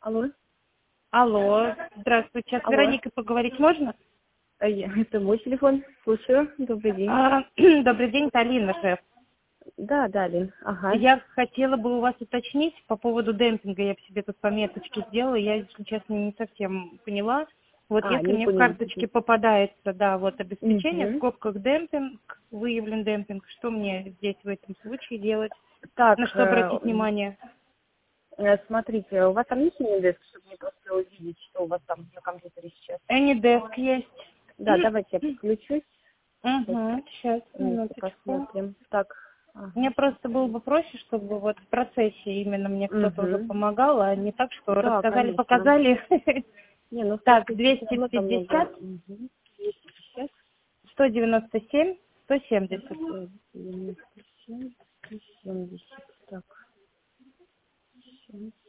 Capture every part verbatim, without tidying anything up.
Алло. Алло, здравствуйте. С Алло. Вероникой поговорить можно? А я- Это мой телефон. Слушаю. Добрый день. А, добрый день, это Алина, шеф. Да, да, Лин. Ага. Я хотела бы у вас уточнить по поводу демпинга. Я бы себе тут пометочки сделала. Я, если честно, не совсем поняла. Вот А, если не мне в поняли. карточке попадается, да, вот обеспечение, в Угу. скобках демпинг, выявлен демпинг, что мне здесь в этом случае делать? Так, На что э, обратить внимание? э, смотрите, у вас там есть Anydesk, чтобы мне просто увидеть, что у вас там на компьютере сейчас? Anydesk есть. Да, давайте я подключусь. Сейчас Угу, сейчас, вместе минуточку. посмотрим. Так. Ага. Мне просто было бы проще, чтобы вот в процессе именно мне кто-то уже Угу. помогал, а не так, что Да, рассказали, конечно. показали. Не, ну в Так, процессе все двести равно там много. пятьдесят, Угу. двести пятьдесят, сто девяносто семь, сто семьдесят. сто девяносто семь, сто семьдесят. Так. Сейчас.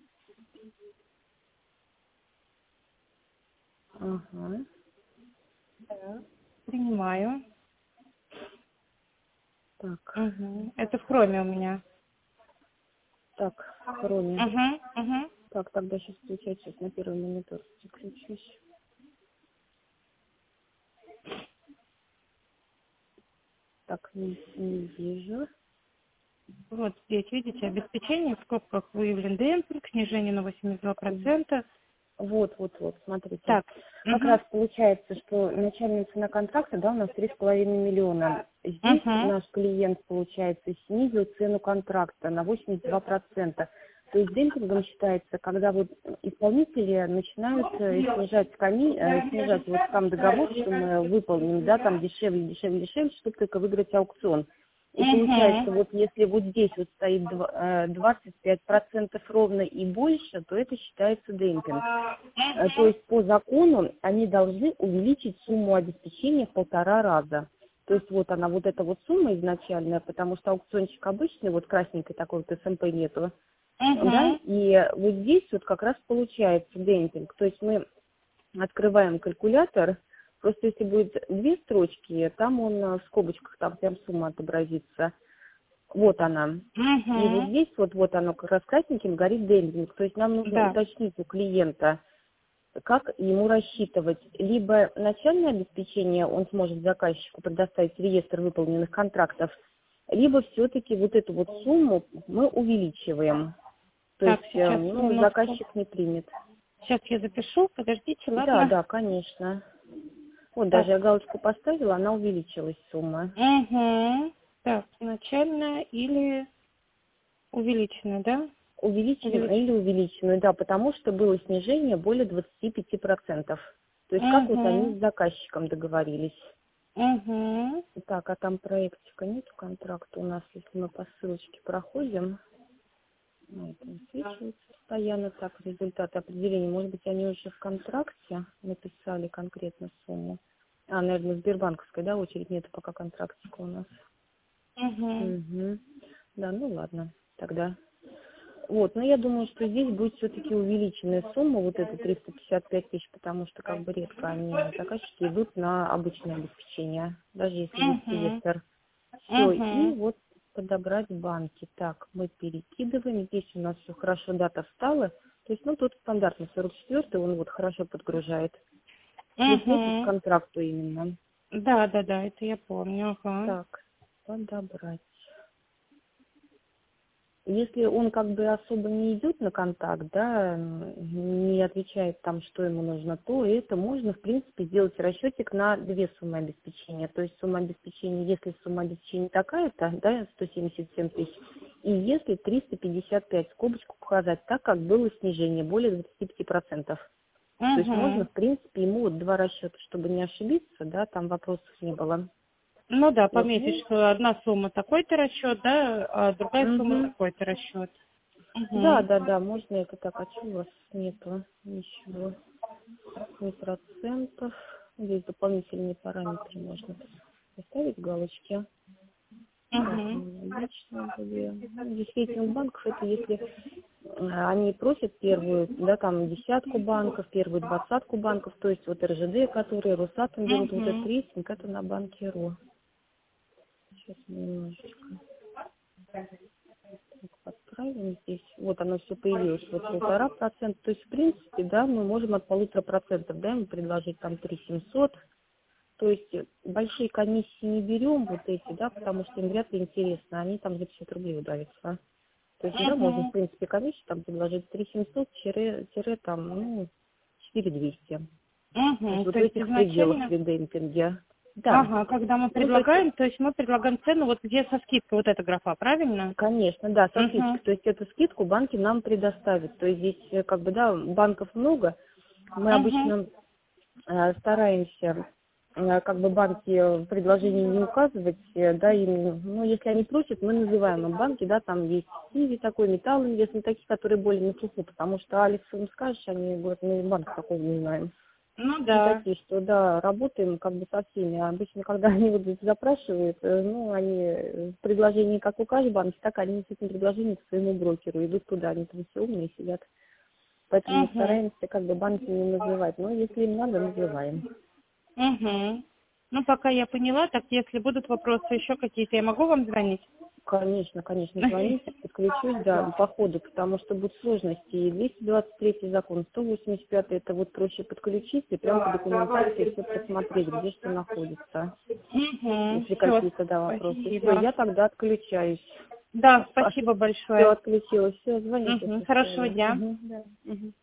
Ага. Так, принимаю. Так. Угу. Это в хроме у меня. Так, хроме. Угу, угу. Так, тогда сейчас включать, сейчас на первый монитор переключусь. Так, не, не вижу. Вот здесь, видите, обеспечение, в скобках выявлен демпинг, снижение на восемьдесят два процента. Вот, вот, вот, смотрите. Так, Как угу, раз получается, что начальная цена контракта, да, у нас три с половиной миллиона. Здесь угу, наш клиент, получается, снизил цену контракта на восемьдесят два процента. То есть демпингом считается, когда вот исполнители начинают э, снижать, коми, э, снижать вот сам договор, что мы выполним, да, там дешевле, дешевле, дешевле, чтобы только выиграть аукцион. И получается, угу. вот если вот здесь вот стоит дв- э, двадцать пять процентов ровно и больше, то это считается демпинг. Э, То есть по закону они должны увеличить сумму обеспечения в полтора раза. То есть вот она, вот эта вот сумма изначальная, потому что аукциончик обычный, вот красненькой такой вот СМП нету, да, Угу. и вот здесь вот как раз получается демпинг. То есть мы открываем калькулятор, просто если будет две строчки, там он э, в скобочках, там прям сумма отобразится. Вот она. И вот Угу. здесь вот, вот оно как раз красненьким горит демпинг. То есть нам нужно Да. уточнить у клиента, как ему рассчитывать. Либо начальное обеспечение он сможет заказчику предоставить реестр выполненных контрактов, либо все-таки вот эту вот сумму мы увеличиваем. То Так, есть, э, сейчас ну, минутку. заказчик не примет. Сейчас я запишу, подождите, Да, ладно. да, конечно. Вот Так, даже я галочку поставила, она увеличилась сумма. угу. Так, начальная или увеличенная, да? Увеличенную Увеличенная. или увеличенную, да, потому что было снижение более двадцати пяти процентов. То есть как вот они Угу. с заказчиком договорились. Угу. Так, а там проектика нет контракта у нас, если мы по ссылочке проходим. Ну, это высвечивается постоянно. Так, результаты определения. Может быть, они уже в контракте написали конкретно сумму. А, наверное, Сбербанковская, да, очередь нет пока контрактика у нас. Угу. Угу. Да, ну ладно, тогда. Вот, но я думаю, что здесь будет все-таки увеличенная сумма, вот эта триста пятьдесят пять тысяч, потому что как бы редко они, заказчики, идут на обычное обеспечение, даже если есть Угу. реестр. Все, и Угу. вот подобрать банки. Так, мы перекидываем, здесь у нас все хорошо, дата встала. То есть, ну, тут стандартный сорок четвёртый, он вот хорошо подгружает. Если это к Угу. контракту именно. Да, да, да, это я помню, ага. Так, подобрать. Если он как бы особо не идет на контакт, да, м, не отвечает там, что ему нужно, то это можно, в принципе, сделать расчетик на две суммы обеспечения. То есть сумма обеспечения, если сумма обеспечения такая-то, да, сто семьдесят семь тысяч, и если триста пятьдесят пять, скобочку показать, так как было снижение более двадцати пяти процентов. То есть можно, Угу. в принципе, ему вот два расчета, чтобы не ошибиться, да, там вопросов не было. Ну да, Вот, пометить, ну, что одна сумма такой-то расчет, да, а другая сумма угу. такой-то расчет. Да, Угу. да, да, можно это так, а что у вас нету ничего, ни процентов, здесь дополнительные параметры можно поставить галочки. Так, Угу. ну, обычно были, ну, здесь рейтинг банков, это если э, они просят первую, да, там, десятку банков, первую двадцатку банков, то есть вот РЖД, которые Росатом берут вот этот Угу. рейтинг, это на банке РО. Сейчас мы немножечко так подправим. правильно здесь? Вот оно все появилось, вот полтора процента. То есть, в принципе, да, мы можем от полутора процентов, да, ему предложить там три семьсот. То есть большие комиссии не берем вот эти, да, потому что им вряд ли интересно, они там за пятьдесят рублей удавятся. То есть, да, можно, в Угу. принципе, комиссию там предложить три семьсот, тире, тире там, ну, четыре двести. То есть Угу. вот То в есть этих пределах изначально, при демпинге. Да. ага, когда мы Ну, то есть, предлагаем, то есть мы предлагаем цену, вот где со скидкой, вот эта графа, правильно? конечно, да, со скидкой. Угу. То есть эту скидку банки нам предоставят. То есть здесь, э, как бы, да, банков много. Мы Угу. обычно э, стараемся, э, как бы, банки в предложении не указывать, э, да, им, ну, если они просят, мы называем им банки, да, там есть Сиви такой, Металл Инвест, ну, такие, которые более на слуху, потому что Алекс им скажешь, они говорят, мы банк такого не знаем. Ну Ну, да. такие, что, да, работаем как бы со всеми. А обычно, когда они вот здесь запрашивают, э, ну, они э, в предложении, как укажешь банк, так они с этим предложением к своему брокеру идут туда, они там все умные сидят. Поэтому мы Угу. стараемся как бы банки не называть. Но если им надо, называем. Угу. Ну, пока я поняла, так если будут вопросы еще какие-то, я могу вам звонить? Конечно, конечно, звоните, подключусь, да, по ходу, потому что будут сложности. И двести двадцать третий закон, сто восемьдесят пятый, это вот проще подключить и прямо по документации все посмотреть, где что находится. Угу. Если Все, какие-то, да, вопросы. Все, спасибо. я тогда отключаюсь. Да, спасибо Все, большое. отключилась. Все, звоните, Угу. если Хорошего что. дня. Угу, да. Угу.